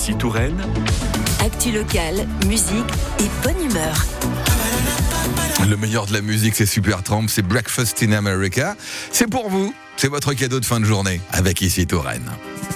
Ici Touraine. Actu locale, musique et bonne humeur. Le meilleur de la musique, c'est Supertramp, c'est Breakfast in America. C'est pour vous, c'est votre cadeau de fin de journée avec Ici Touraine.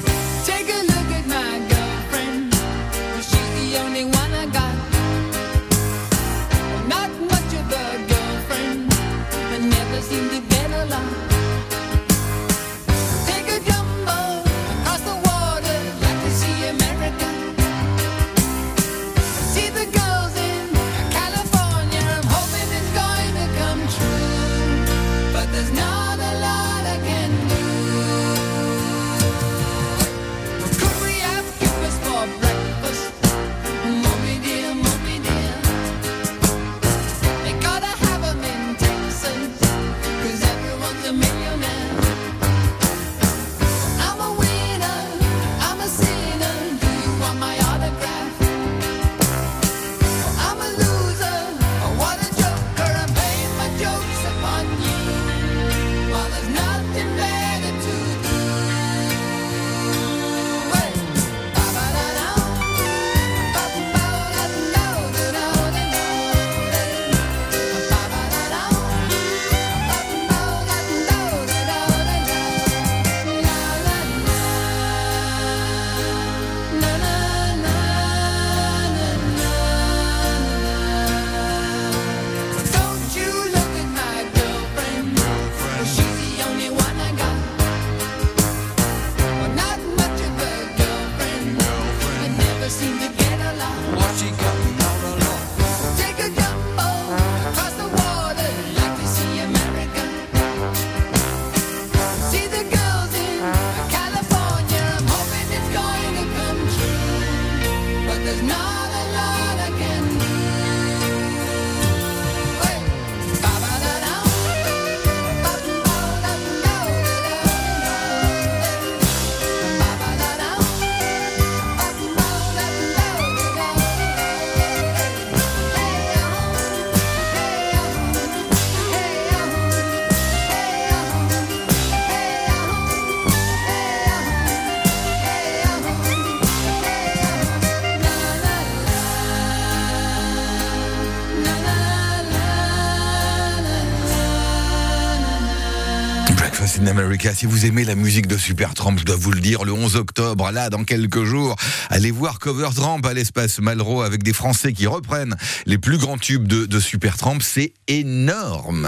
In America. Si vous aimez la musique de Supertramp, je dois vous le dire, le 11 octobre, là, dans quelques jours, allez voir Covertramp à l'espace Malraux avec des Français qui reprennent les plus grands tubes de Supertramp. C'est énorme.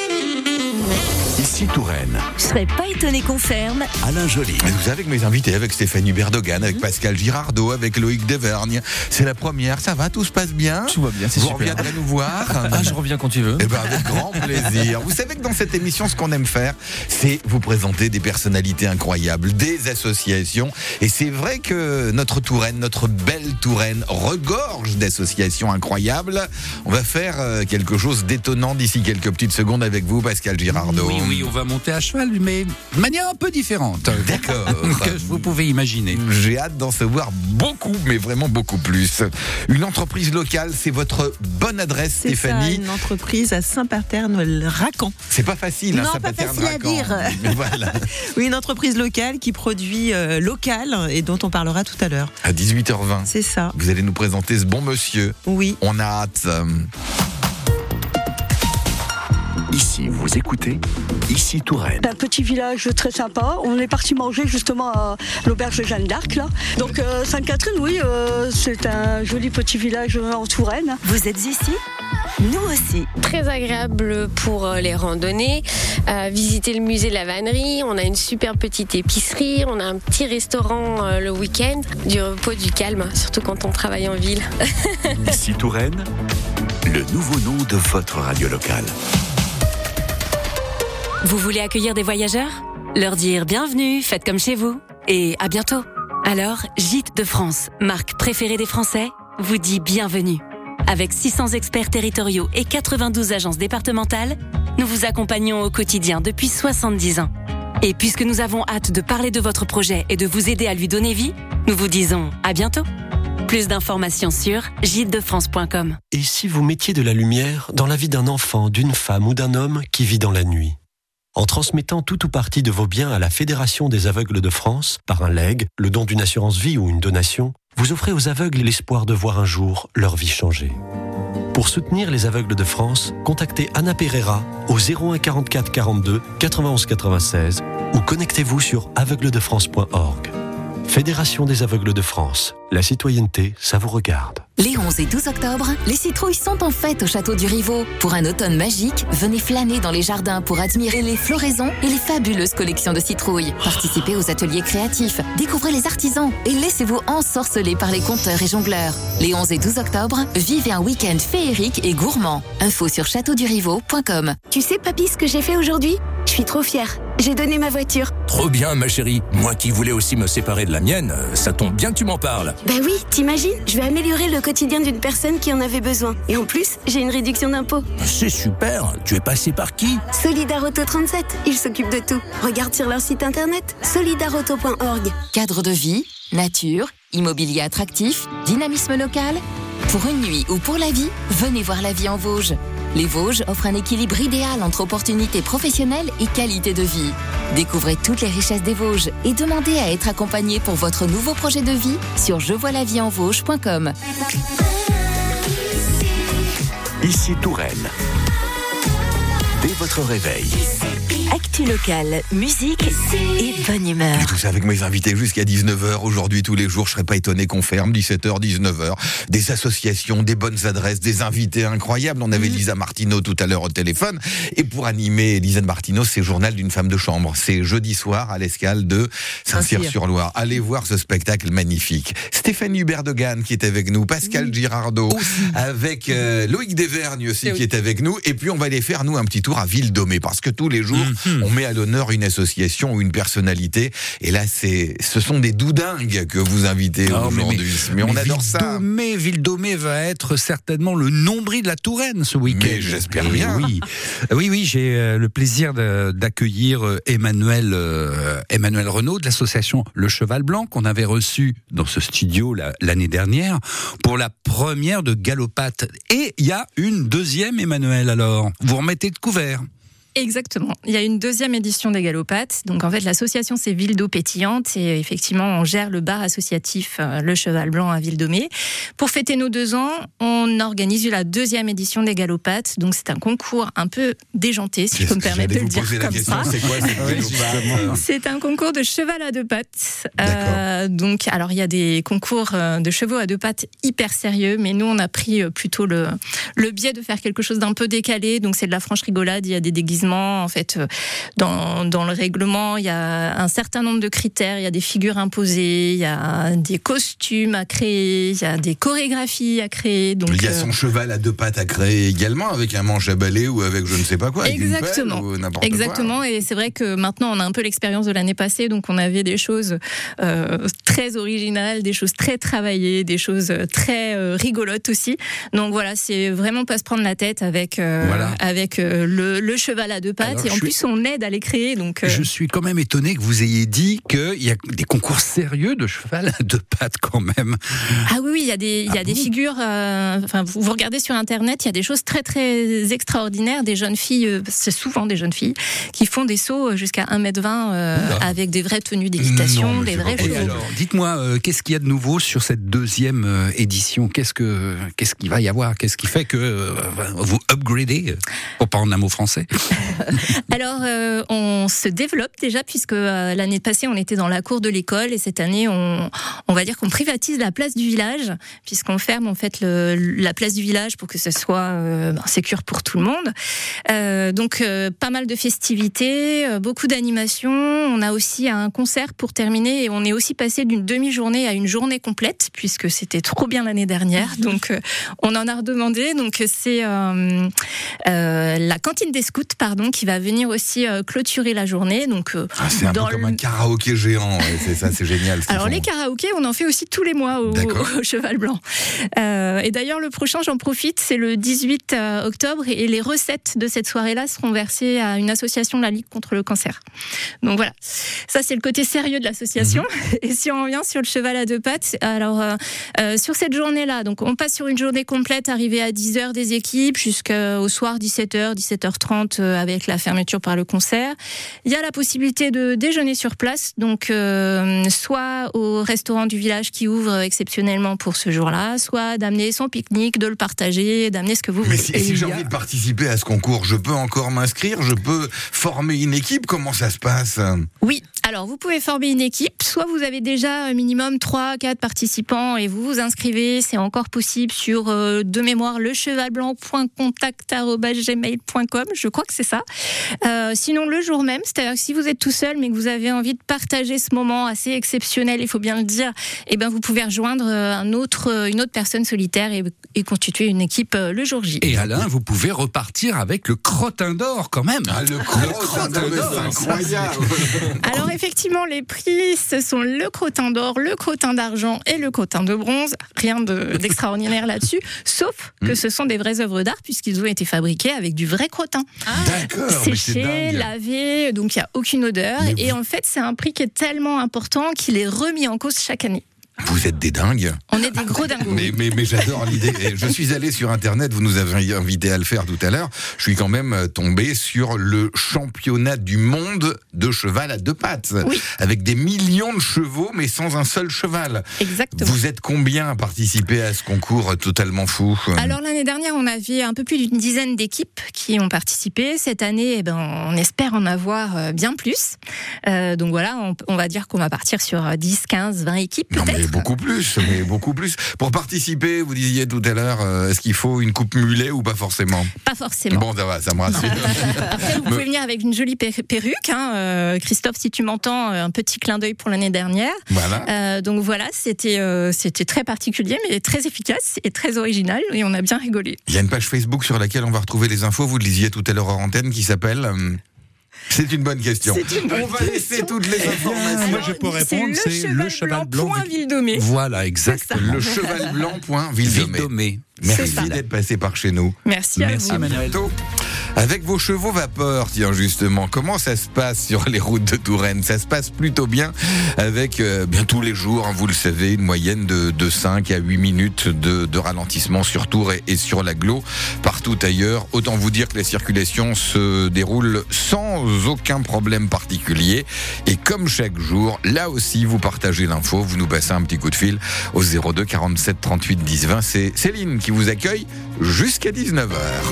Ici Touraine. Je serais pas étonné qu'on ferme. Alain Joly. Vous savez que mes invités, avec Stéphanie Berdogan, avec Pascal Girardot, avec Loïc Devergne, c'est la première. Ça va, tout se passe bien? Tout va bien, c'est vous super. Vous reviendrez nous voir? Je reviens quand tu veux. Eh ben, avec grand plaisir. Vous savez que dans cette émission, ce qu'on aime faire, c'est vous présenter des personnalités incroyables, des associations. Et c'est vrai que notre Touraine, notre belle Touraine, regorge d'associations incroyables. On va faire quelque chose d'étonnant d'ici quelques petites secondes avec vous, Pascal Girardot. Oui, on va monter à cheval, mais de manière un peu différente. D'accord. Que vous pouvez imaginer. J'ai hâte d'en savoir beaucoup, mais vraiment beaucoup plus. Une entreprise locale, c'est votre bonne adresse, C'est Stéphanie. ça, une entreprise à Saint-Paterne-le-Racan. C'est pas facile, Non, ça pas peut facile à dire. Voilà. Oui, une entreprise locale qui produit local et dont on parlera tout à l'heure. À 18h20. C'est ça. Vous allez nous présenter ce bon monsieur. Oui. On a hâte. Ici, vous écoutez Ici Touraine. Un petit village très sympa. On est parti manger justement à l'auberge de Jeanne d'Arc là. Donc Sainte-Catherine, oui, c'est un joli petit village en Touraine. Vous êtes ici? Nous aussi. Très agréable pour les randonnées, visiter le musée de la vannerie. On a une super petite épicerie, on a un petit restaurant le week-end, du repos, du calme, surtout quand on travaille en ville. Ici Touraine, le nouveau nom de votre radio locale. Vous voulez accueillir des voyageurs? Leur dire bienvenue, faites comme chez vous. Et à bientôt. Alors, Gîtes de France, marque préférée des Français, vous dit bienvenue. Avec 600 experts territoriaux et 92 agences départementales, nous vous accompagnons au quotidien depuis 70 ans. Et puisque nous avons hâte de parler de votre projet et de vous aider à lui donner vie, nous vous disons à bientôt. Plus d'informations sur gîtesdefrance.com. Et si vous mettiez de la lumière dans la vie d'un enfant, d'une femme ou d'un homme qui vit dans la nuit? En transmettant tout ou partie de vos biens à la Fédération des aveugles de France, par un legs, le don d'une assurance vie ou une donation, vous offrez aux aveugles l'espoir de voir un jour leur vie changer. Pour soutenir les aveugles de France, contactez Anna Pereira au 01 44 42 91 96 ou connectez-vous sur aveugledefrance.org. Fédération des aveugles de France. La citoyenneté, ça vous regarde. Les 11 et 12 octobre, les citrouilles sont en fête au Château du Rivaux. Pour un automne magique, venez flâner dans les jardins pour admirer les floraisons et les fabuleuses collections de citrouilles. Participez aux ateliers créatifs, découvrez les artisans et laissez-vous ensorceler par les conteurs et jongleurs. Les 11 et 12 octobre, vivez un week-end féerique et gourmand. Info sur châteauduriveau.com. Tu sais, papy, ce que j'ai fait aujourd'hui ? Je suis trop fière. J'ai donné ma voiture. Trop bien, ma chérie. Moi qui voulais aussi me séparer de la mienne, ça tombe bien que tu m'en parles. Ben oui, t'imagines ? Je vais améliorer le quotidien d'une personne qui en avait besoin. Et en plus, j'ai une réduction d'impôt. C'est super. Tu es passé par qui ? Solidarauto 37. Ils s'occupent de tout. Regarde sur leur site internet, solidarauto.org. Cadre de vie, nature, immobilier attractif, dynamisme local. Pour une nuit ou pour la vie, venez voir la vie en Vosges. Les Vosges offrent un équilibre idéal entre opportunités professionnelles et qualité de vie. Découvrez toutes les richesses des Vosges et demandez à être accompagné pour votre nouveau projet de vie sur jevoilaviesenvosges.com. Ici Touraine. Dès votre réveil. Actu locale, musique et bonne humeur. Et tout ça avec mes invités jusqu'à 19h. Aujourd'hui, tous les jours, je serais pas étonné qu'on ferme 17h, 19h. Des associations, des bonnes adresses, des invités incroyables. On avait Lisa Martineau tout à l'heure au téléphone. Et pour animer Lisa Martineau, c'est Journal d'une femme de chambre. C'est jeudi soir à l'Escale de Saint-Cyr-sur-Loire. Allez voir ce spectacle magnifique. Stéphane Hubert-Degan qui est avec nous, Pascal Girardot, avec Loïc Desvergnes aussi qui est avec nous. Et puis on va aller faire, nous, un petit tour à Ville-Domé. Parce que tous les jours, on met à l'honneur une association ou une personnalité. Et là, ce sont des doudingues que vous invitez aujourd'hui. Mais on adore ça. Ville-Domé va être certainement le nombril de la Touraine ce week-end. Mais j'espère bien. Oui, j'ai le plaisir d'accueillir Emmanuel Renaud de l'association Le Cheval Blanc qu'on avait reçu dans ce studio l'année dernière pour la première de Galopate. Et il y a une deuxième, Emmanuel, alors. Vous remettez de couvert. Exactement. Il y a une deuxième édition des Galopates. Donc en fait, l'association c'est Ville d'eau pétillante et effectivement on gère le bar associatif Le Cheval Blanc à Ville-Domé. Pour fêter nos 2 ans, on organise la deuxième édition des Galopates. Donc c'est un concours un peu déjanté, si je peux me permettre de le dire comme ça. C'est quoi C'est un concours de cheval à 2 pattes. Donc alors il y a des concours de chevaux à 2 pattes hyper sérieux, mais nous on a pris plutôt le biais de faire quelque chose d'un peu décalé. Donc c'est de la franche rigolade. Il y a des déguisements. En fait, dans le règlement, il y a un certain nombre de critères, il y a des figures imposées, il y a des costumes à créer, il y a des chorégraphies à créer. Donc, il y a son cheval à 2 pattes à créer également, avec un manche à balai ou avec je ne sais pas quoi. Exactement. Avec une pelle ou n'importe Exactement. Quoi. Et c'est vrai que maintenant, on a un peu l'expérience de l'année passée, donc on avait des choses très originales, des choses très travaillées, des choses très rigolotes aussi. Donc voilà, c'est vraiment pas se prendre la tête avec le cheval à 2 pattes. Alors, et en plus, on aide à les créer. Donc, je suis quand même étonné que vous ayez dit qu'il y a des concours sérieux de cheval à 2 pattes quand même. Ah oui, il y a des figures. Vous regardez sur Internet, il y a des choses très très extraordinaires. Des jeunes filles, c'est souvent des jeunes filles, qui font des sauts jusqu'à 1m20 avec des vraies tenues d'équitation, des vrais chevaux. Alors, dites-moi, qu'est-ce qu'il y a de nouveau sur cette deuxième édition ? Qu'est-ce qu'il va y avoir ? Qu'est-ce qui fait que vous upgradez, pour pas en un mot français ? Alors, on se développe déjà, puisque l'année passée, on était dans la cour de l'école, et cette année, on va dire qu'on privatise la place du village, puisqu'on ferme en fait la place du village pour que ce soit sécure pour tout le monde. Donc, pas mal de festivités, beaucoup d'animations. On a aussi un concert pour terminer, et on est aussi passé d'une demi-journée à une journée complète, puisque c'était trop bien l'année dernière. Donc, on en a redemandé. Donc, c'est la cantine des scouts, qui va venir aussi clôturer la journée. Donc, c'est un peu comme un karaoké géant, c'est ça, c'est génial. Alors les karaokés, on en fait aussi tous les mois au Cheval Blanc. Et d'ailleurs, le prochain, j'en profite, c'est le 18 octobre, et les recettes de cette soirée-là seront versées à une association de la Ligue contre le cancer. Donc voilà, ça c'est le côté sérieux de l'association. Et si on revient sur le cheval à 2 pattes, alors sur cette journée-là, donc on passe sur une journée complète, arrivée à 10h des équipes, jusqu'au soir 17h, 17h30 avec la fermeture par le concert. Il y a la possibilité de déjeuner sur place, donc soit au restaurant du village qui ouvre exceptionnellement pour ce jour-là, soit d'amener son pique-nique, de le partager, d'amener ce que vous voulez. Mais si j'ai envie de participer à ce concours, je peux encore m'inscrire, je peux former une équipe, comment ça se passe ? Oui, alors vous pouvez former une équipe, soit vous avez déjà un minimum 3-4 participants et vous vous inscrivez, c'est encore possible sur de mémoire lechevalblanc.contact@gmail.com, je crois que c'est ça. Sinon le jour même, c'est-à-dire que si vous êtes tout seul mais que vous avez envie de partager ce moment assez exceptionnel, il faut bien le dire, eh ben vous pouvez rejoindre une autre personne solitaire et constituer une équipe le jour J. Et Alain, vous pouvez repartir avec le crottin d'or quand même. Le crottin d'or, c'est incroyable. Alors effectivement, les prix, ce sont le crottin d'or, le crottin d'argent et le crottin de bronze. Rien d'extraordinaire là-dessus, sauf que ce sont des vraies œuvres d'art puisqu'ils ont été fabriqués avec du vrai crottin. D'accord, séché, lavé, donc il n'y a aucune odeur. Et en fait, c'est un prix qui est tellement important qu'il est remis en cause chaque année. Vous êtes des dingues. On est des gros dingos. Mais j'adore l'idée. Je suis allé sur Internet, vous nous avez invité à le faire tout à l'heure. Je suis quand même tombé sur le championnat du monde de cheval à deux pattes. Oui. Avec des millions de chevaux, mais sans un seul cheval. Exactement. Vous êtes combien à participer à ce concours totalement fou ? Alors l'année dernière, on avait un peu plus d'une dizaine d'équipes qui ont participé. Cette année, on espère en avoir bien plus. Donc voilà, on va dire qu'on va partir sur 10, 15, 20 équipes peut-être. Mais beaucoup plus. Pour participer, vous disiez tout à l'heure, est-ce qu'il faut une coupe mulet ou pas forcément ? Pas forcément. Bon, ça me rassure. Après, vous pouvez venir avec une jolie perruque. Christophe, si tu m'entends, un petit clin d'œil pour l'année dernière. Voilà. Donc voilà, c'était très particulier, mais très efficace et très original, et on a bien rigolé. Il y a une page Facebook sur laquelle on va retrouver les infos, vous le disiez tout à l'heure en antenne, qui s'appelle... C'est une bonne question. On va laisser toutes les informations. Moi, je peux répondre, c'est le cheval blanc. Ville-Domé. Voilà, exactement. Le cheval blanc.Ville-Domé. Merci d'être passé par chez nous. Merci à vous. À bientôt. Avec vos chevaux vapeur, tiens justement, comment ça se passe sur les routes de Touraine ? Ça se passe plutôt bien avec bien tous les jours, vous le savez, une moyenne de 5 à 8 minutes de ralentissement sur Tours et sur l'agglo. Partout ailleurs, autant vous dire que la circulation se déroule sans aucun problème particulier. Et comme chaque jour, là aussi vous partagez l'info, vous nous passez un petit coup de fil au 02 47 38 10 20. C'est Céline qui vous accueille jusqu'à 19h.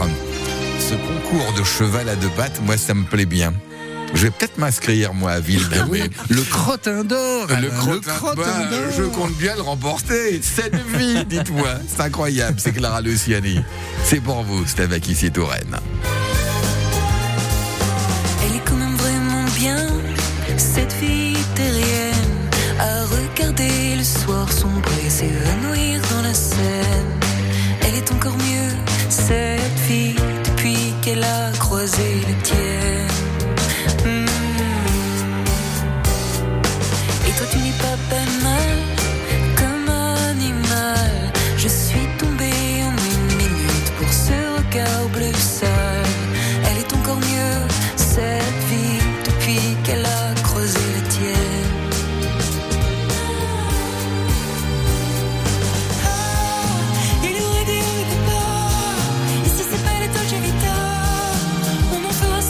Ce concours de cheval à deux pattes, moi ça me plaît bien. Je vais peut-être m'inscrire moi à Ville-Domé. Le crottin d'or. Le crottin d'or. Je compte bien le remporter. Cette vie, dites-moi. C'est incroyable, c'est Clara Luciani. C'est pour vous, c'est avec ici Touraine. Elle est quand même vraiment bien, cette fille terrienne, à regarder le soir sombrer, s'évanouir dans la Seine. Elle est encore mieux, cette fille, depuis qu'elle a croisé les tiennes. Et toi tu n'es pas banal, comme animal. Je suis tombée en une minute pour ce regard bleu sale. Elle est encore mieux, cette vie, depuis qu'elle a creusé les tiennes. Il aurait dit au départ, ici c'est pas les Dolce Vita. On en fera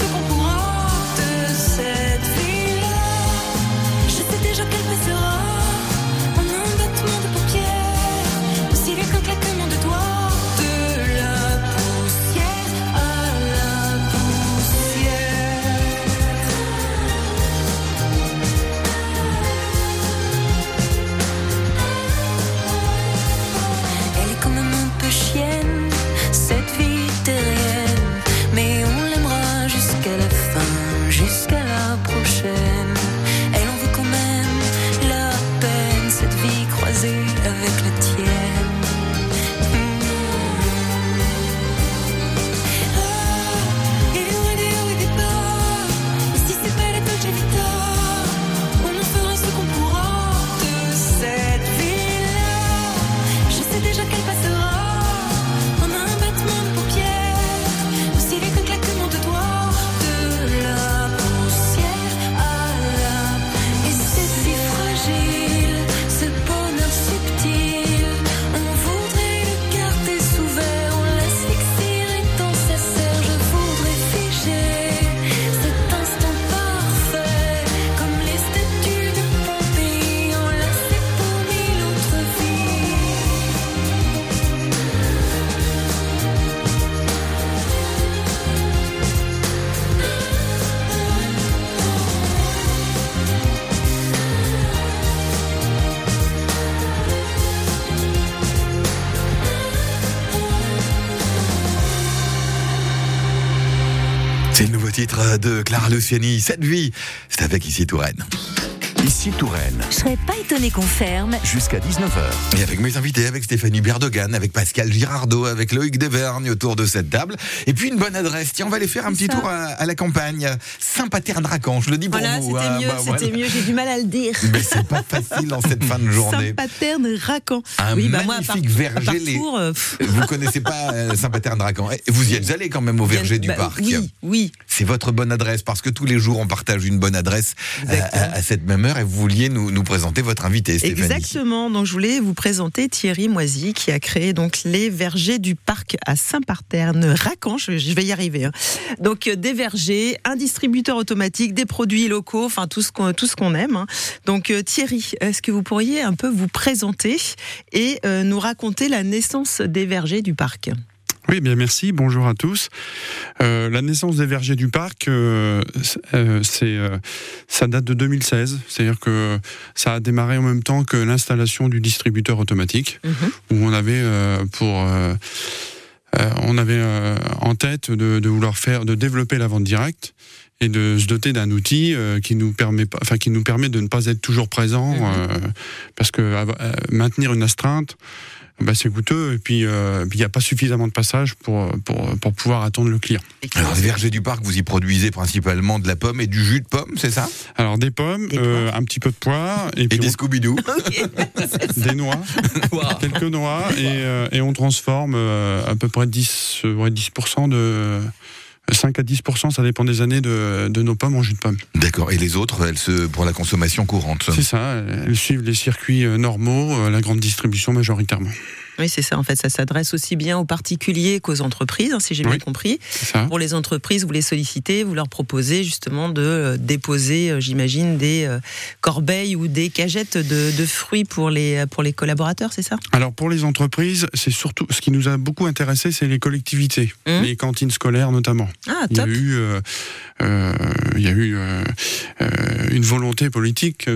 titre de Clara Luciani, Cette vie, c'est avec Ici Touraine. Ici Touraine. Je serais pas étonné qu'on ferme. Jusqu'à 19h. Et avec mes invités, avec Stéphanie Berdogan, avec Pascal Girardot, avec Loïc Devergne autour de cette table. Et puis une bonne adresse. Tiens, on va aller faire un petit tour à la campagne. Saint-Paterne-Racan, je le dis pour vous. C'était mieux, j'ai du mal à le dire. Mais c'est pas facile en cette fin de journée. Saint-Paterne-Racan. Un magnifique verger. Vous connaissez pas Saint-Paterne-Racan. Vous y êtes allé quand même au verger du parc. Oui. C'est votre bonne adresse parce que tous les jours on partage une bonne adresse à cette même heure et vous vouliez nous présenter votre invité, Stéphanie. Exactement. Donc je voulais vous présenter Thierry Moisy qui a créé donc les vergers du parc à Saint-Paterne-Racan. Je vais y arriver. Donc des vergers, un distributeur automatique, des produits locaux, enfin tout ce qu'on aime. Donc Thierry, est-ce que vous pourriez un peu vous présenter et nous raconter la naissance des vergers du parc ? Oui, bien merci. Bonjour à tous. La naissance des vergers du parc, ça date de 2016. C'est-à-dire que ça a démarré en même temps que l'installation du distributeur automatique, où on avait en tête de développer la vente directe et de se doter d'un outil qui nous permet de ne pas être toujours présent, parce que maintenir une astreinte, c'est coûteux, et puis il n'y a pas suffisamment de passages pour pouvoir attendre le client. Alors les vergers du parc, vous y produisez principalement de la pomme et du jus de pomme, c'est ça ? Alors des pommes, un petit peu de poire, et des Scooby-Doo, des noix, quelques noix, et on transforme à peu près 10% de... 5 à 10%, ça dépend des années, de nos pommes en jus de pomme. D'accord. Et les autres, pour la consommation courante ? C'est ça, elles suivent les circuits normaux, la grande distribution majoritairement. Oui, c'est ça. En fait, ça s'adresse aussi bien aux particuliers qu'aux entreprises, si j'ai bien compris. Pour les entreprises, vous les sollicitez, vous leur proposez justement de déposer, j'imagine, des corbeilles ou des cagettes de fruits pour les collaborateurs, c'est ça ? Alors, pour les entreprises, c'est surtout ce qui nous a beaucoup intéressé, c'est les collectivités, les cantines scolaires notamment. Ah, top. Il y a eu une volonté politique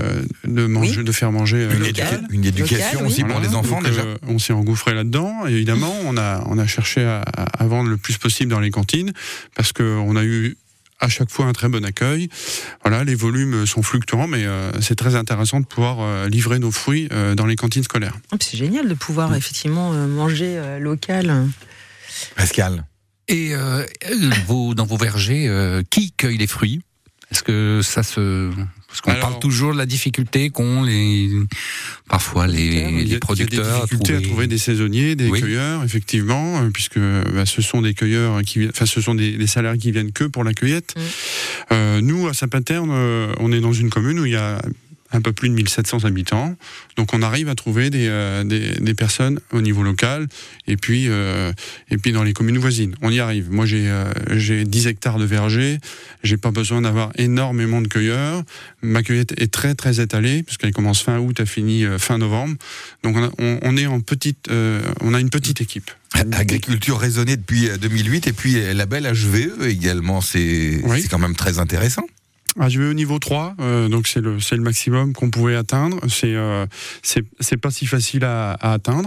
de faire manger une éducation aussi pour les enfants. Donc, déjà. On s'est engouffré là-dedans. Et évidemment, on a cherché à vendre le plus possible dans les cantines parce qu'on a eu à chaque fois un très bon accueil. Voilà, les volumes sont fluctuants, mais c'est très intéressant de pouvoir livrer nos fruits dans les cantines scolaires. C'est génial de pouvoir effectivement manger local. Pascal. Et dans vos vergers, qui cueille les fruits ? Est-ce que ça se... Parce qu'on parle toujours de la difficulté qu'ont parfois les producteurs. Il y a des difficultés à trouver des saisonniers, des cueilleurs, effectivement, puisque ce sont des cueilleurs ce sont des salariés qui viennent que pour la cueillette. Nous, à Saint-Paterne, on est dans une commune où il y a un peu plus de 1700 habitants. Donc on arrive à trouver des personnes au niveau local et puis dans les communes voisines. On y arrive. Moi j'ai 10 hectares de verger, j'ai pas besoin d'avoir énormément de cueilleurs. Ma cueillette est très très étalée puisqu'elle commence fin août, elle finit fin novembre. Donc on est on a une petite équipe. Agriculture raisonnée depuis 2008 et puis label HVE également, c'est quand même très intéressant. HVE au niveau 3, donc c'est le maximum qu'on pouvait atteindre. C'est pas si facile à atteindre.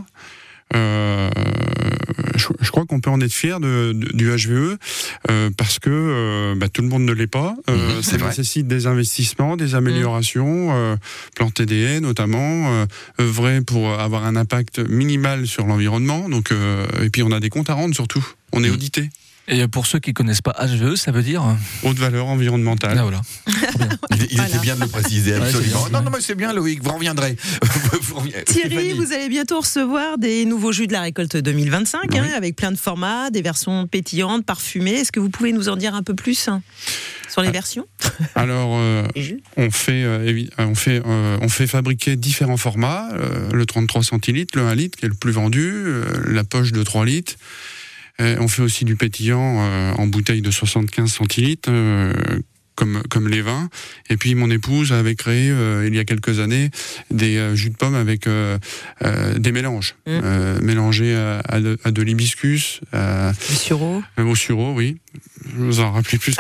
Je crois qu'on peut en être fier du HVE parce que tout le monde ne l'est pas. Ça nécessite des investissements, des améliorations, planter des haies notamment, œuvrer pour avoir un impact minimal sur l'environnement. Donc, et puis on a des comptes à rendre surtout. On est audité. Et pour ceux qui ne connaissent pas HVE, ça veut dire haute valeur environnementale. Ah, voilà. Il était bien de le préciser, absolument. Non, mais c'est bien, Loïc, vous reviendrez. Thierry, vous allez bientôt recevoir des nouveaux jus de la récolte 2025, avec plein de formats, des versions pétillantes, parfumées. Est-ce que vous pouvez nous en dire un peu plus sur les versions ? Alors, on fait fabriquer différents formats. Le 33 centilitres, le 1 litre, qui est le plus vendu, la poche de 3 litres. On fait aussi du pétillant en bouteille de 75 centilitres, comme les vins. Et puis mon épouse avait créé, il y a quelques années, des jus de pomme avec des mélanges. Mélangés à de l'hibiscus. Au sureau. Au sureau, oui. Je vous en rappelais plus.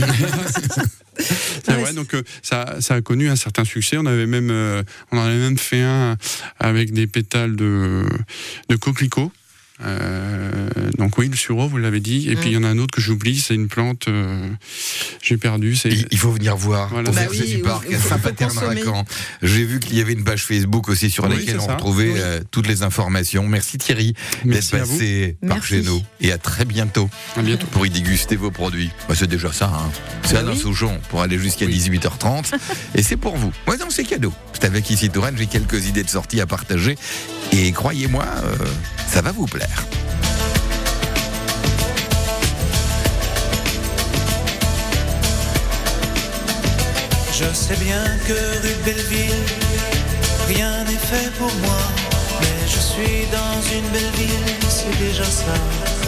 C'est vrai, donc ça a connu un certain succès. On en avait même fait un avec des pétales de coquelicot. Donc oui, le sureau, vous l'avez dit. Et puis il y en a un autre que j'oublie, c'est une plante. J'ai perdu. Il faut venir voir. Voilà, au verger du parc à Saint-Paterne-Racan. J'ai vu qu'il y avait une page Facebook aussi sur laquelle on retrouvait toutes les informations. Merci Thierry d'être passé par chez nous. Et à très bientôt. À bientôt. Pour y déguster vos produits. Bah, c'est déjà ça. Hein. C'est Alain Souchon pour aller jusqu'à 18h30. Et c'est pour vous. Ouais, non, c'est cadeau. C'est avec Ici Touraine. J'ai quelques idées de sortie à partager. Et croyez-moi, ça va vous plaire. Je sais bien que rue de Belleville, rien n'est fait pour moi. Mais je suis dans une belle ville, c'est déjà ça.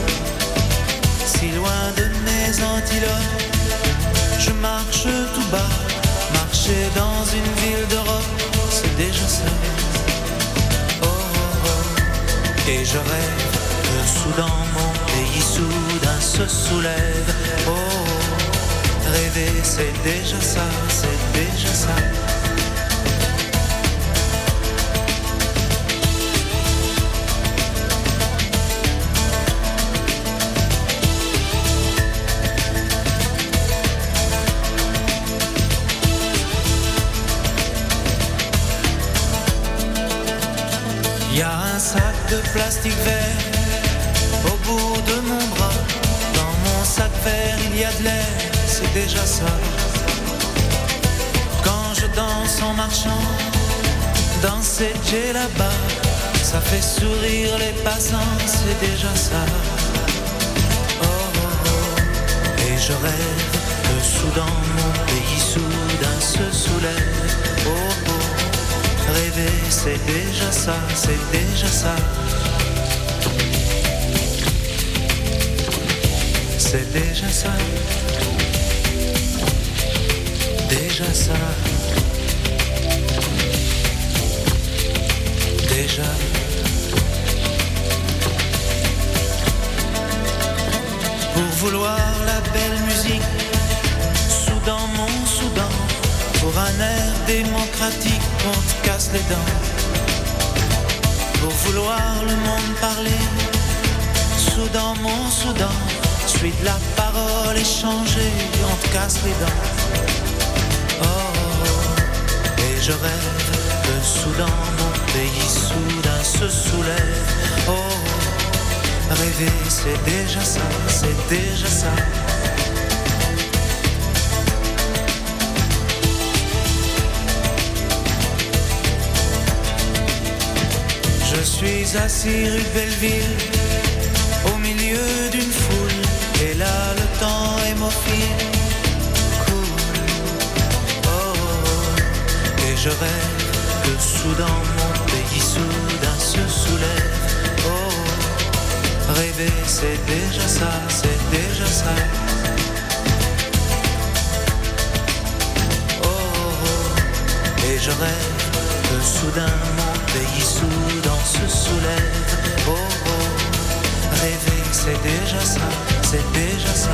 Si loin de mes antilopes, je marche tout bas. Marcher dans une ville d'Europe, c'est déjà ça. Oh, oh, oh. Et je rêve que soudain mon pays soudain se soulève. Oh, oh. Rêver c'est déjà ça, c'est déjà ça. Il y a un sac de plastique vert au bout de mon bras. Dans mon sac vert il y a de l'air, c'est déjà ça. Quand je danse en marchant dans ces jets là-bas, ça fait sourire les passants, c'est déjà ça. Oh, oh, oh. Et je rêve que soudain mon pays soudain se soulève. Oh, oh. Rêver c'est déjà ça, c'est déjà ça. C'est déjà ça. Déjà ça. Déjà. Pour vouloir la belle musique, Soudan mon Soudan, pour un air démocratique, on te casse les dents. Pour vouloir le monde parler, Soudan mon Soudan, suis de la parole échangée, on te casse les dents. Oh, oh, oh. Et je rêve que soudain mon pays soudain se soulève. Oh, oh. Rêver c'est déjà ça, c'est déjà ça. Je suis assis rue de Belleville, au milieu d'une foule, et là le temps hémophile coule. Oh, oh, oh. Et je rêve que soudain mon pays soudain se soulève. Oh, oh. Rêver c'est déjà ça, c'est déjà ça. Oh, oh, oh. Et je rêve que soudain mon pays soudain se soulève. Oh, oh. Rêver c'est déjà ça, c'est déjà ça.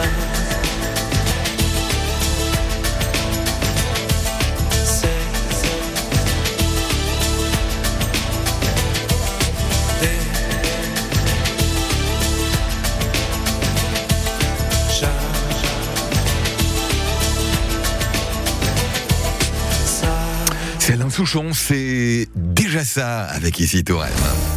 C'est Alain Souchon, c'est déjà ça avec Ici Touraine.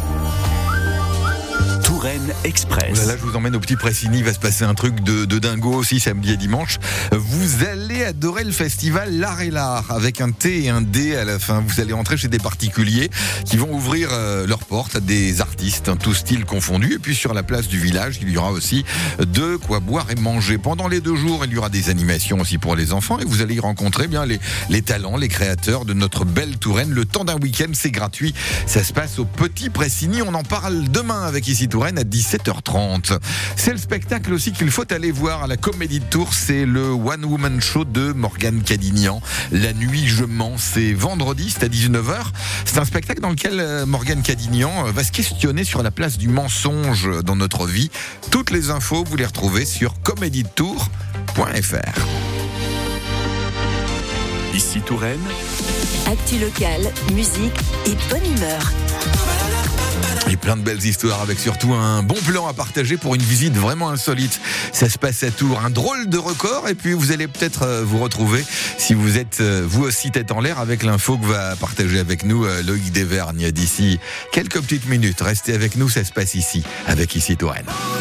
Touraine Express. Voilà, je vous emmène au Petit Pressigny, il va se passer un truc de dingo aussi samedi et dimanche. Vous allez adorer le festival L'Art et l'Art, avec un T et un D à la fin. Vous allez entrer chez des particuliers qui vont ouvrir leurs portes à des artistes, tous styles confondus. Et puis sur la place du village, il y aura aussi de quoi boire et manger. Pendant les 2 jours, il y aura des animations aussi pour les enfants et vous allez y rencontrer bien les talents, les créateurs de notre belle Touraine. Le temps d'un week-end, c'est gratuit. Ça se passe au Petit Pressigny. On en parle demain avec Ici Touraine à 17h30. C'est le spectacle aussi qu'il faut aller voir à la Comédie de Tours. C'est le One Woman Show de Morgane Cadignan. La nuit je mens, c'est vendredi, c'est à 19h. C'est un spectacle dans lequel Morgane Cadignan va se questionner sur la place du mensonge dans notre vie. Toutes les infos, vous les retrouvez sur comédietours.fr. Ici Touraine. Actu locale, musique et bonne humeur. Et Plein de belles histoires avec surtout un bon plan à partager pour une visite vraiment insolite. Ça se passe à Tours, un drôle de record, et puis vous allez peut-être vous retrouver si vous êtes vous aussi tête en l'air avec l'info que va partager avec nous Loïc Desvergnes d'ici quelques petites minutes. Restez avec nous, ça se passe ici, avec Ici Touraine.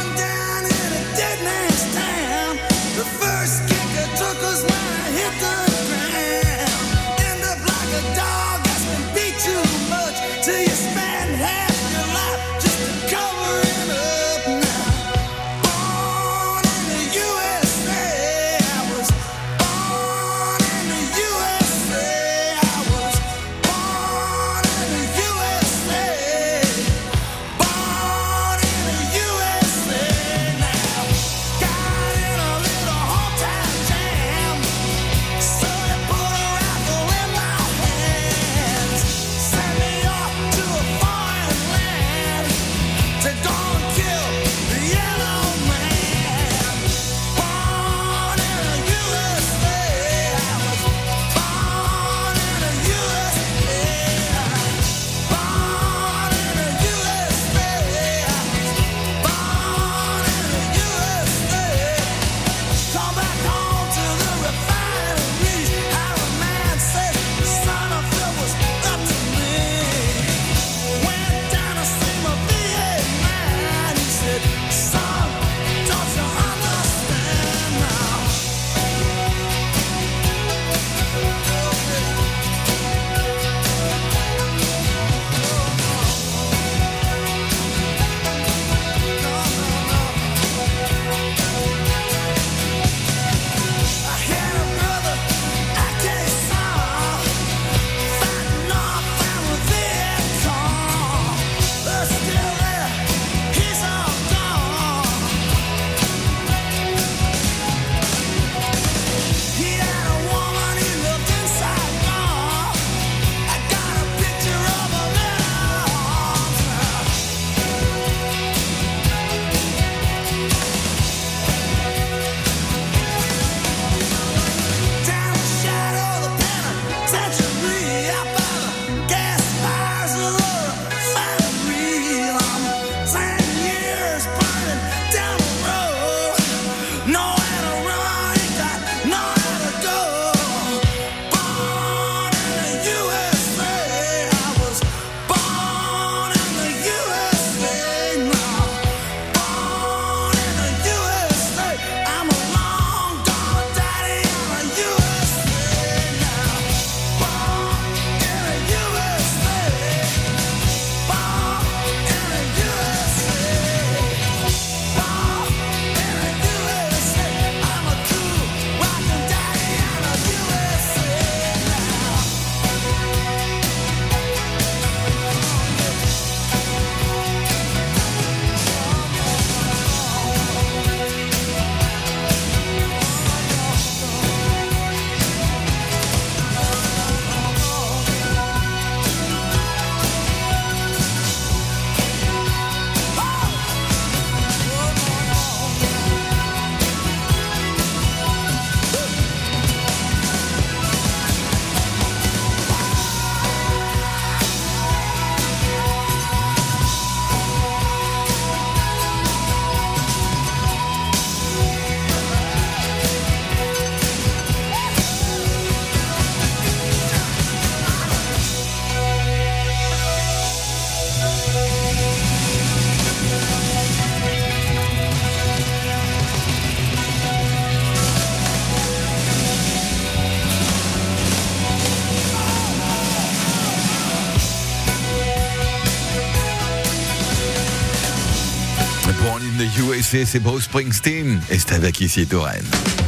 The USA, c'est Bruce Springsteen et c'est avec Ici Touraine.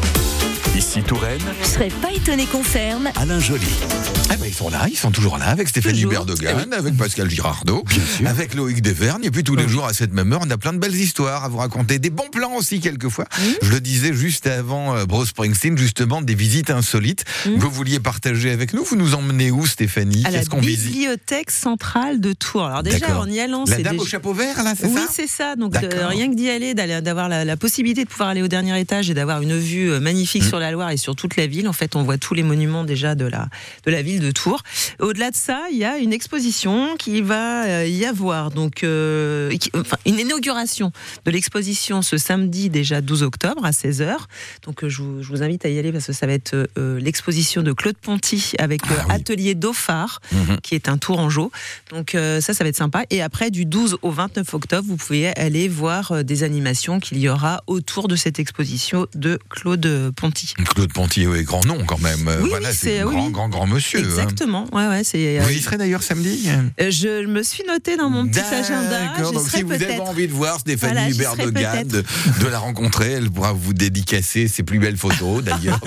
Ici Touraine. Je serais pas étonné qu'on ferme. Alain Joly. Ah ben ils sont là, ils sont toujours là, avec Stéphanie Berdogan, avec Pascal Girardot, avec Loïc Desvergnes, et puis tous les jours à cette même heure, on a plein de belles histoires à vous raconter, des bons plans aussi quelquefois. Je le disais juste avant Bruce Springsteen, justement des visites insolites que vous vouliez partager avec nous. Vous nous emmenez où, Stéphanie? À la bibliothèque centrale de Tours. Alors déjà, en y allant, la dame au chapeau vert, là, c'est ça? Oui, c'est ça. Donc rien que d'y aller, d'avoir la possibilité de pouvoir aller au dernier étage et d'avoir une vue magnifique sur la Loire et sur toute la ville. En fait, on voit tous les monuments déjà de la ville ville de Tours. Au-delà de ça, il y a une exposition qui va y avoir, donc une inauguration de l'exposition ce samedi déjà 12 octobre à 16h. Donc je vous invite à y aller parce que ça va être l'exposition de Claude Ponty avec Atelier Dauphard, qui est un Tourangeau. Donc ça va être sympa. Et après, du 12 au 29 octobre, vous pouvez aller voir des animations qu'il y aura autour de cette exposition de Claude Ponty. Claude Ponty, oui, grand nom quand même. Oui, voilà, oui, c'est un grand monsieur. Exactement. Ouais, c'est. Vous y serez d'ailleurs samedi ? Je me suis noté dans mon petit agenda. D'accord. Donc si vous avez envie de voir Stéphanie Hubert Dogan, de la rencontrer, elle pourra vous dédicacer ses plus belles photos d'ailleurs.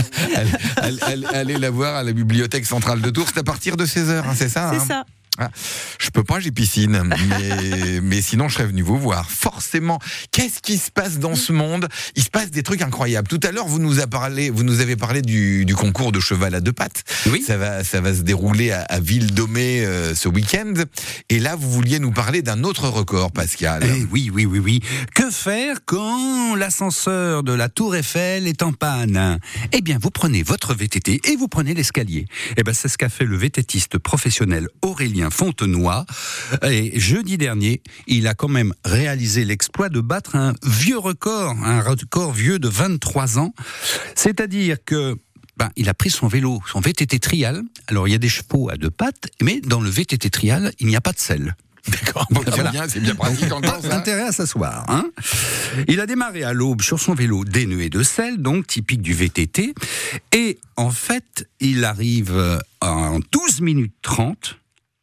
Allez la voir à la bibliothèque centrale de Tours. C'est à partir de 16h, c'est ça ? C'est ça. Ah, je peux pas, j'ai piscine, mais sinon je serais venu vous voir. Forcément, qu'est-ce qui se passe dans ce monde ? Il se passe des trucs incroyables. Tout à l'heure, vous nous avez parlé du concours de cheval à deux pattes. Oui. Ça va se dérouler à Ville-Domée ce week-end. Et là, vous vouliez nous parler d'un autre record, Pascal. Oui. Que faire quand l'ascenseur de la Tour Eiffel est en panne ? Eh bien, vous prenez votre VTT et vous prenez l'escalier. Eh bien, c'est ce qu'a fait le VTTiste professionnel Aurélien Fontenoy. Et jeudi dernier, il a quand même réalisé l'exploit de battre un record vieux de 23 ans. C'est-à-dire que il a pris son VTT trial. Alors, il y a des chevaux à deux pattes, mais dans le VTT trial, il n'y a pas de selle. D'accord, c'est bien pratique encore ça. Intérêt à s'asseoir. Il a démarré à l'aube sur son vélo dénué de selle, donc typique du VTT. Et en fait, il arrive en 12 minutes 30,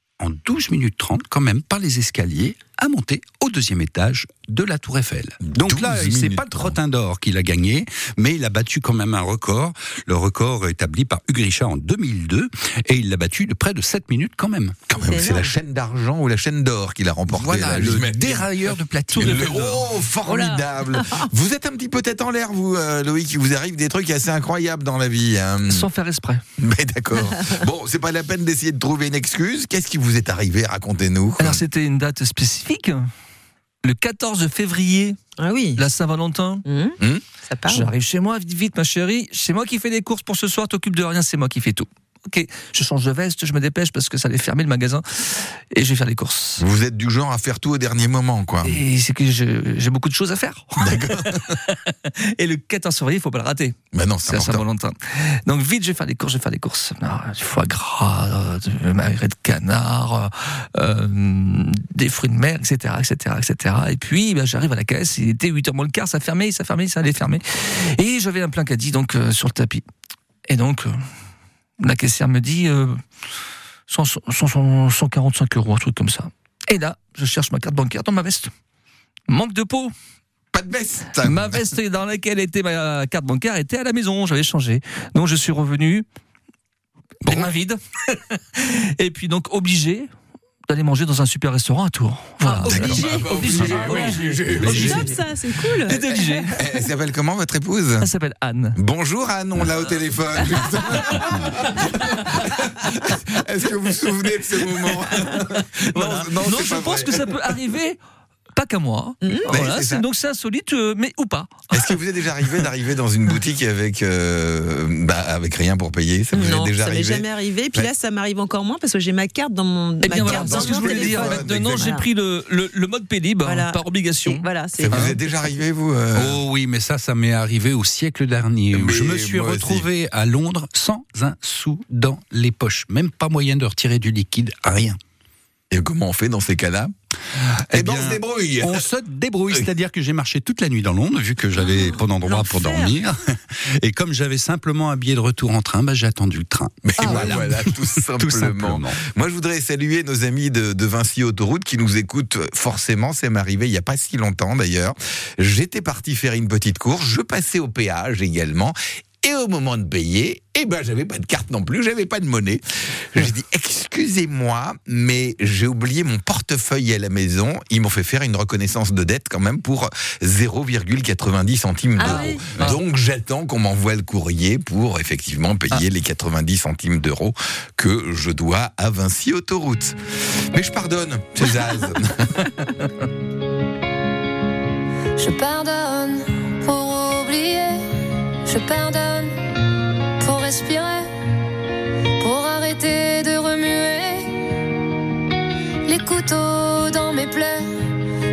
quand même, par les escaliers, à monter au deuxième étage de la Tour Eiffel. Donc là, c'est pas le trottin d'or qu'il a gagné, mais il a battu quand même un record. Le record établi par Hugues Richard en 2002, et il l'a battu de près de 7 minutes quand même. C'est la chaîne d'argent ou la chaîne d'or qu'il a remporté. Voilà, le dérailleur de platine. Formidable. Vous êtes un petit peu tête en l'air, vous, Loïc. Il vous arrive des trucs assez incroyables dans la vie. Sans faire exprès. Mais d'accord. Bon, c'est pas la peine d'essayer de trouver une excuse. Qu'est-ce qui vous est arrivé ? Racontez-nous. Alors, c'était une date spécifique. Le 14 février, la Saint-Valentin. Ça parle. J'arrive chez moi, vite ma chérie. C'est moi qui fais des courses pour ce soir, t'occupes de rien, c'est moi qui fais tout. Ok, je change de veste, je me dépêche parce que ça allait fermer le magasin et je vais faire les courses. Vous êtes du genre à faire tout au dernier moment, quoi. Et c'est que j'ai beaucoup de choses à faire. D'accord. Et le 14 février, il faut pas le rater. Ben non, c'est la Saint-Valentin. Donc vite, je vais faire des courses. Du foie gras, du magret de canard, des fruits de mer, etc. Et puis, j'arrive à la caisse, il était 8h moins le quart, ça fermait, ça allait fermer. Et j'avais un plein caddie, donc, sur le tapis. Et donc, la caissière me dit 145 €, un truc comme ça. Et là, je cherche ma carte bancaire dans ma veste. Manque de peau. Pas de veste. Ma veste dans laquelle était ma carte bancaire était à la maison, j'avais changé. Donc je suis revenu les mains vides. Et puis donc obligé d'aller manger dans un super restaurant à Tours. Voilà. Obligé. Ça, c'est cool. T'es obligé. Elle s'appelle comment, votre épouse ? Elle s'appelle Anne. Bonjour Anne, on l'a au téléphone. Est-ce que vous vous souvenez de ce moment ? Voilà. Non, je pense que ça peut arriver. Pas qu'à moi. Voilà, donc c'est insolite, mais ou pas. Est-ce que vous êtes déjà d'arriver dans une boutique avec rien pour payer ? Ça vous est déjà arrivé ? Non, ça m'est jamais arrivé. Puis là, ça m'arrive encore moins parce que j'ai ma carte dans mon. C'est ce que je voulais dire. Maintenant, j'ai pris le mode pénible par obligation. Ça vous est déjà arrivé, vous Oh oui, mais ça m'est arrivé au siècle dernier. Où je me suis retrouvé à Londres sans un sou dans les poches. Même pas moyen de retirer du liquide, rien. Et comment on fait dans ces cas-là ? On se débrouille. On se débrouille, c'est-à-dire que j'ai marché toute la nuit dans Londres, vu que j'avais pas d'endroit pour dormir. Et comme j'avais simplement un billet de retour en train, j'ai attendu le train. Mais voilà, tout simplement. Moi, je voudrais saluer nos amis de Vinci Autoroute qui nous écoutent forcément. Ça m'est arrivé il n'y a pas si longtemps d'ailleurs. J'étais parti faire une petite course, je passais au péage également. Et au moment de payer, j'avais pas de carte non plus, j'avais pas de monnaie. J'ai dit, excusez-moi, mais j'ai oublié mon portefeuille à la maison. Ils m'ont fait faire une reconnaissance de dette quand même pour 0,90 centimes d'euros. Donc j'attends qu'on m'envoie le courrier pour effectivement payer les 90 centimes d'euros que je dois à Vinci Autoroute. Mais je pardonne, c'est Zaz. Je pardonne pour oublier. Je pardonne pour respirer, pour arrêter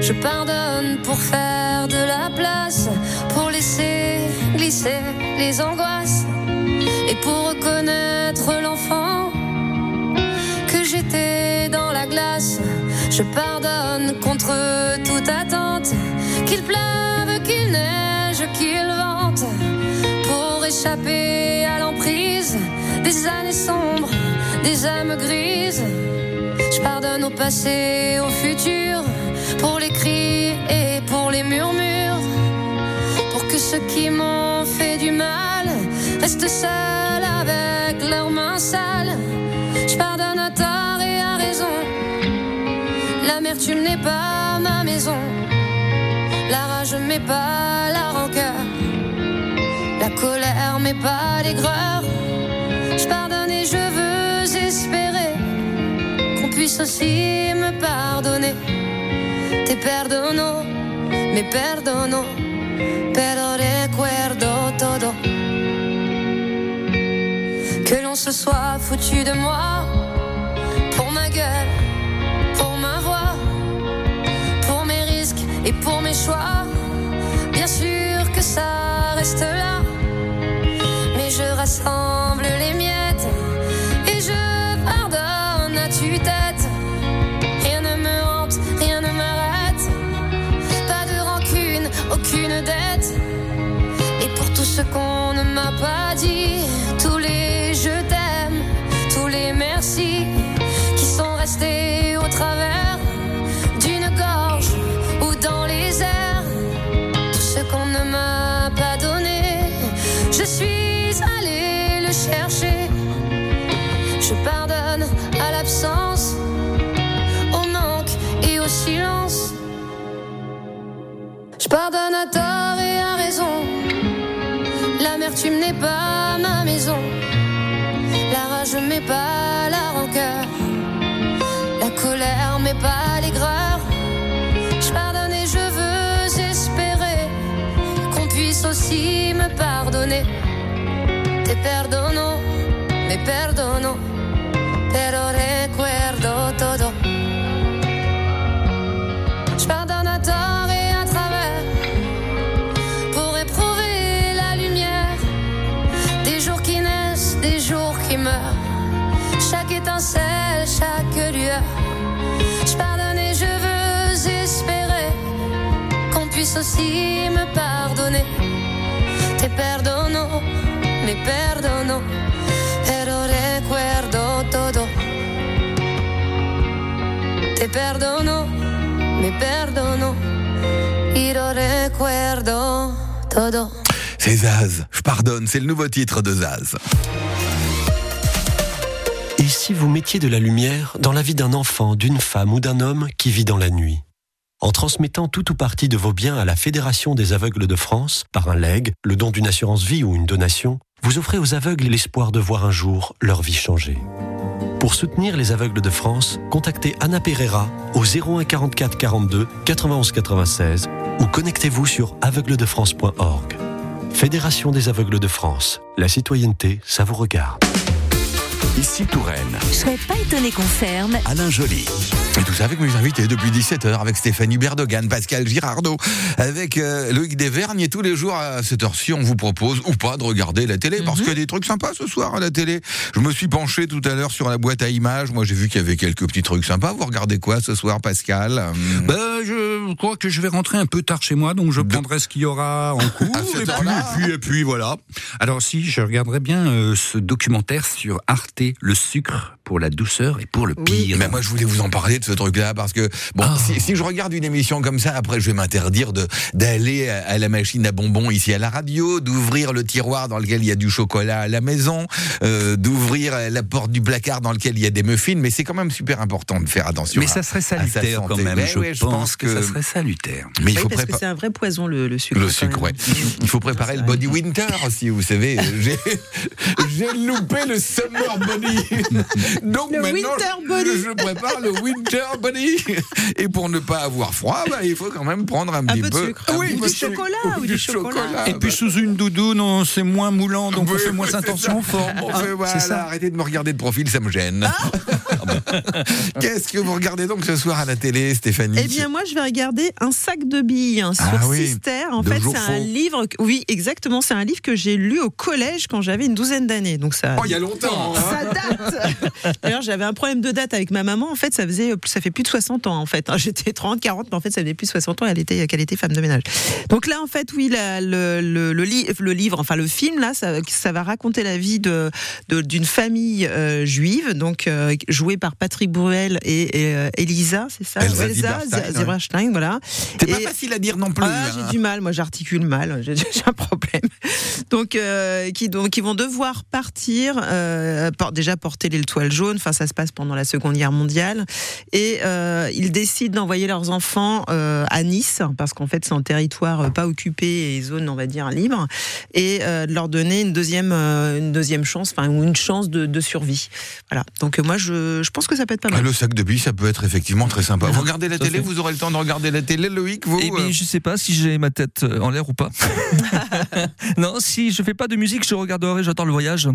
Je pardonne pour faire de la place, pour laisser glisser les angoisses et pour reconnaître l'enfant que j'étais dans la glace. Je pardonne contre toute attente, qu'il pleuve, qu'il neige, qu'il vente, pour échapper à l'emprise des années sombres, des âmes grises. Je pardonne au passé, au futur, pour les cris et pour les murmures, pour que ceux qui m'ont fait du mal restent seuls avec leurs mains sales. Je pardonne à tort et à raison. L'amertume n'est pas ma maison. La rage m'est pas la rancœur. La colère m'est pas l'aigreur. Je pardonne et je veux espérer qu'on puisse aussi me pardonner. Te perdono, me perdono, pero recuerdo todo. Que l'on se soit foutu de moi, pour ma gueule, pour ma voix, pour mes risques et pour mes choix. Bien sûr que ça reste là, mais je rassemble les miettes et je pardonne à tue-tête. Rien ne me hante, rien ne m'arrête, pas de rancune, aucune dette. Et pour tout ce qu'on ne m'a pas dit, tous les je t'aime, tous les merci qui sont restés au travers d'une gorge ou dans les airs. Tout ce qu'on ne m'a pas donné, je suis allée le chercher. Je pardonne à l'absence, au manque et au silence. Je pardonne à tort et à raison. L'amertume n'est pas ma maison. La rage m'est pas la rancœur. La colère m'est pas l'aigreur. Je pardonne et je veux espérer qu'on puisse aussi me pardonner. Te perdono, me perdono, pero recuerdo todo. Je pardonne à tort et à travers, pour éprouver la lumière des jours qui naissent, des jours qui meurent. Chaque étincelle, chaque lueur. Je pardonne et je veux espérer qu'on puisse aussi me pardonner. Te perdono, me perdono, pero recuerdo todo. Te perdono, me perdono, y lo recuerdo todo. C'est Zaz, je pardonne, c'est le nouveau titre de Zaz. Et si vous mettiez de la lumière dans la vie d'un enfant, d'une femme ou d'un homme qui vit dans la nuit? En transmettant tout ou partie de vos biens à la Fédération des aveugles de France, par un legs, le don d'une assurance vie ou une donation, vous offrez aux aveugles l'espoir de voir un jour leur vie changer. Pour soutenir les aveugles de France, contactez Anna Pereira au 01 44 42 91 96 ou connectez-vous sur aveugledefrance.org. Fédération des aveugles de France. La citoyenneté, ça vous regarde. Ici Touraine. Je serais pas étonné qu'on ferme. Alain Joly. Et tout ça avec mes invités depuis 17h, avec Stéphanie Berdogan, Pascal Girardot, avec Loïc Desvergnes. Et tous les jours à cette heure-ci, on vous propose ou pas de regarder la télé, parce qu'il y a des trucs sympas ce soir à la télé. Je me suis penché tout à l'heure sur la boîte à images. Moi, j'ai vu qu'il y avait quelques petits trucs sympas. Vous regardez quoi ce soir, Pascal? Je crois que je vais rentrer un peu tard chez moi, donc je prendrai ce qu'il y aura en cours. Et puis voilà. Alors si, je regarderai bien ce documentaire sur Arte, le sucre pour la douceur et pour le pire. Mais moi, je voulais vous en parler de ce truc-là, parce que si je regarde une émission comme ça, après, je vais m'interdire d'aller à la machine à bonbons ici à la radio, d'ouvrir le tiroir dans lequel il y a du chocolat à la maison, d'ouvrir la porte du placard dans lequel il y a des muffins. Mais c'est quand même super important de faire attention. Mais ça serait salutaire quand même. Je pense que ça serait salutaire. Mais il faut parce que c'est un vrai poison le sucre. Le sucre, ouais. Il faut préparer le body winter aussi, vous savez. J'ai loupé le summer body. Donc le maintenant, winter body. Je prépare le winter body. Et pour ne pas avoir froid, il faut quand même prendre un petit peu peu de sucre. Ou du chocolat. Ou du chocolat. Et puis sous une doudoune, c'est moins moulant, donc on fait moins attention au fort. Arrêtez de me regarder de profil, ça me gêne. Qu'est-ce que vous regardez donc ce soir à la télé, Stéphanie? Eh bien, moi, je vais regarder Un sac de billes sur Sister. En fait, c'est un livre. Oui, exactement. C'est un livre que j'ai lu au collège quand j'avais une douzaine d'années. Donc ça. Oh, il y a longtemps. Ça date. D'ailleurs, j'avais un problème de date avec ma maman. En fait, ça fait plus de 60 ans. En fait, j'étais 30, 40, mais en fait, ça faisait plus de 60 ans. Qu'elle était femme de ménage. Donc là, en fait, oui, le livre, enfin le film là, ça va raconter la vie d'une famille juive, donc jouée par Patrick Bruel et Elisa, c'est ça, Elsa Zieberstein, voilà. C'est pas facile à dire non plus. J'ai du mal, moi j'articule mal, j'ai un problème. Donc qui vont devoir partir, déjà porter l'étoile jaune. Enfin, ça se passe pendant la Seconde Guerre mondiale, et ils décident d'envoyer leurs enfants à Nice, parce qu'en fait c'est en territoire pas occupé et zone, on va dire, libre, et de leur donner une deuxième chance, ou une chance de survie. Voilà. Donc moi je pense que ça peut être pas mal. Le sac de billes, ça peut être effectivement très sympa. Vous regardez la télé, vous aurez le temps de regarder la télé, Loïc, vous? Eh bien, je sais pas si j'ai ma tête en l'air ou pas. Non, si je fais pas de musique, je regarderai. J'adore le voyage.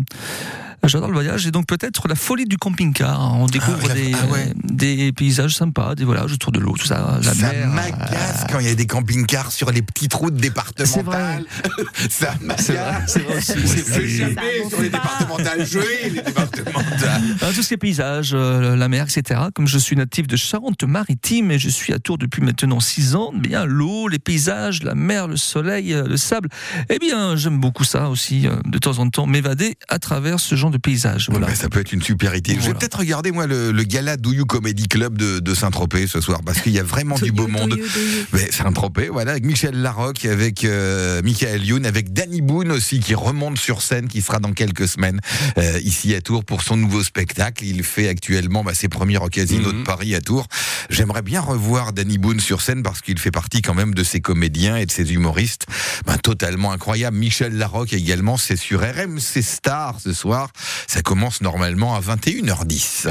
Et donc peut-être la folie du camping-car. On découvre des paysages sympas, des voyages autour de l'eau, tout ça. La mer. Ça m'agace quand il y a des camping-cars sur les petites routes départementales. Ça m'agace. C'est vrai aussi. C'est jamais sur les départementales. Tout ce qui est paysage, la mer, etc. Comme je suis natif de Charente-Maritime et je suis à Tours depuis maintenant 6 ans, bien l'eau, les paysages, la mer, le soleil, le sable. Eh bien, j'aime beaucoup ça aussi, de temps en temps, m'évader à travers ce genre de paysage. Voilà. Ça peut être une super idée. Je vais peut-être regarder, moi, le gala Douillou Comedy Club de Saint-Tropez ce soir, parce qu'il y a vraiment du beau monde. Mais Saint-Tropez, voilà, avec Michel Larocque, avec Michael Youn, avec Danny Boone aussi, qui remonte sur scène, qui sera dans quelques semaines ici à Tours pour son nouveau spectacle. Il fait actuellement ses premières au Casino de Paris à Tours. J'aimerais bien revoir Danny Boone sur scène, parce qu'il fait partie quand même de ces comédiens et de ces humoristes totalement incroyables. Michel Larocque également, c'est sur RMC Star ce soir. Ça commence normalement à 21h10.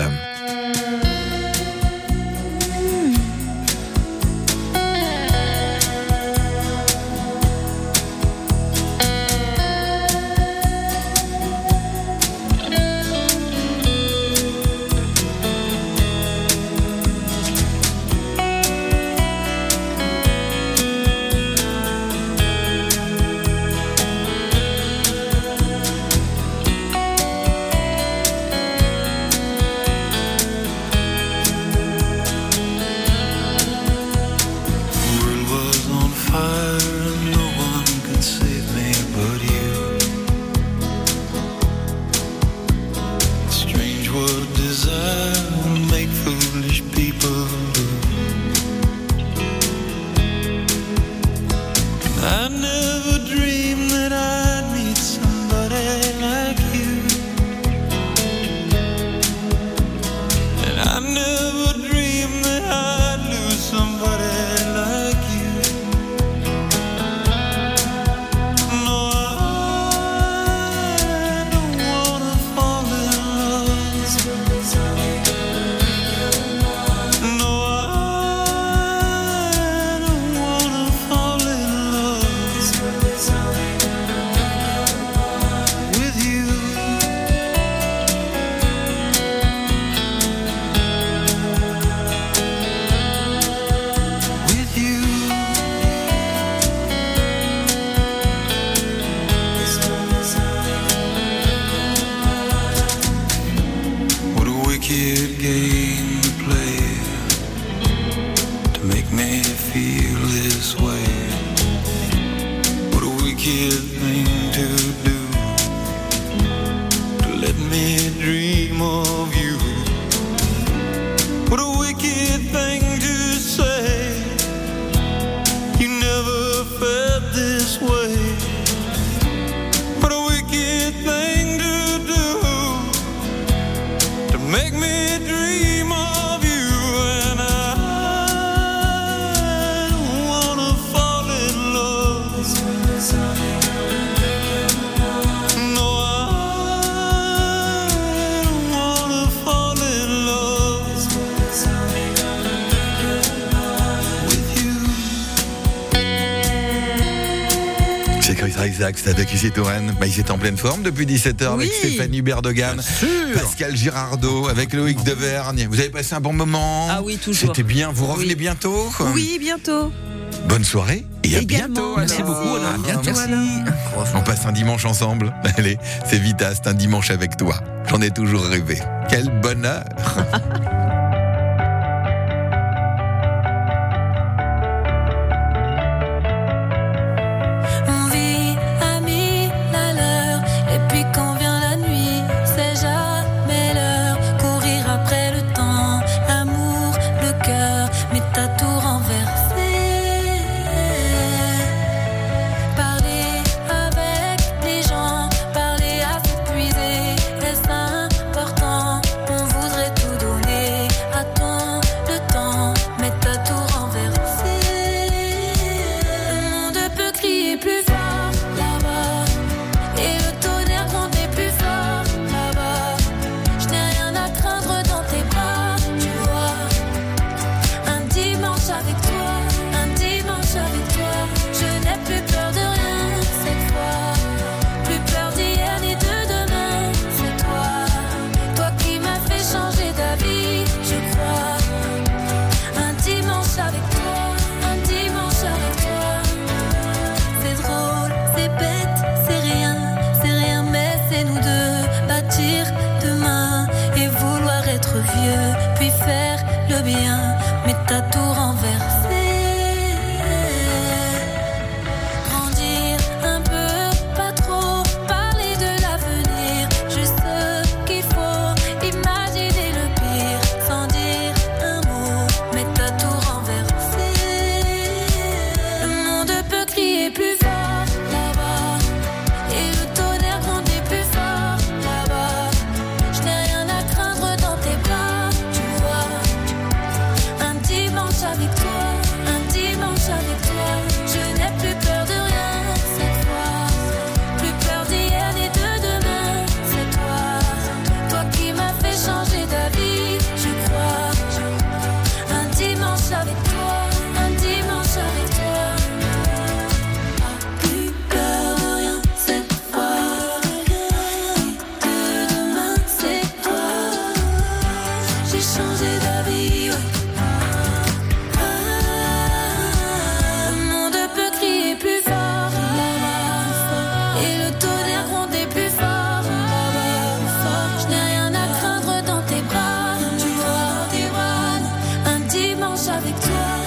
Chris Isaac, Stade QC Touraine. Ils étaient en pleine forme depuis 17h avec Stéphanie Berdogan, Pascal Girardot, avec Loïc Devergne. Vous avez passé un bon moment? Ah oui, toujours. C'était bien. Vous revenez bientôt? Oui, bientôt. Bonne soirée et à Également. bientôt. Merci beaucoup, Alain. À bientôt, Merci. Alain. On passe un dimanche ensemble. Allez, c'est Vita, c'est un dimanche avec toi. J'en ai toujours rêvé. Quel bonheur.